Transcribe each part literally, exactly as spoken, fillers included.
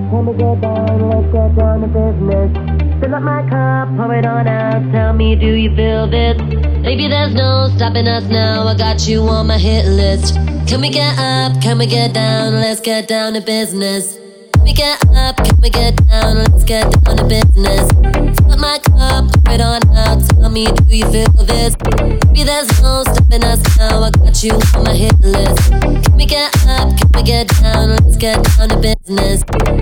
Can we get down, let's get down to business. Fill up my cup, pour it on out. Tell me, do you feel this? Baby, there's no stopping us now. I got you on my hit list. Can we get up, can we get down? Let's get down to business. Can we get up, can we get down? Let's get down to business. Fill up my cup, pour it on out. Tell me, do you feel this? Baby, there's no stopping us now. I got you on my hit list. Can we get up, can we get down? Let's get down to business.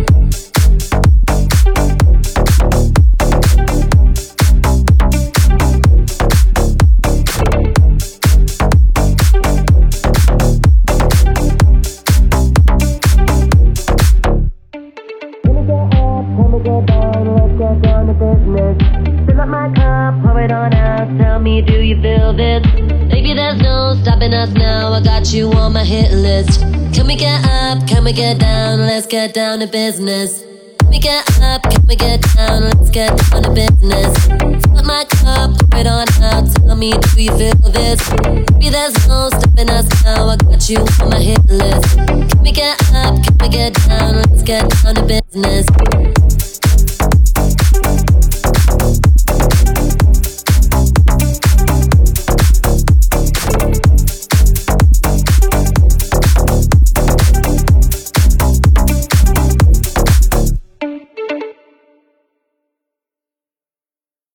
Fill up my cup, pour it on out. Tell me, do you feel this? Baby, there's no stopping us now. I got you on my hit list. Can we get up? Can we get down? Let's get down to business. Can we get up? Can we get down? Let's get down to business. Fill up my cup, pour it on out. Tell me, do you feel this? Baby, there's no stopping us now. I got you on my hit list. Can we get up? Can we get down? Let's get down to business.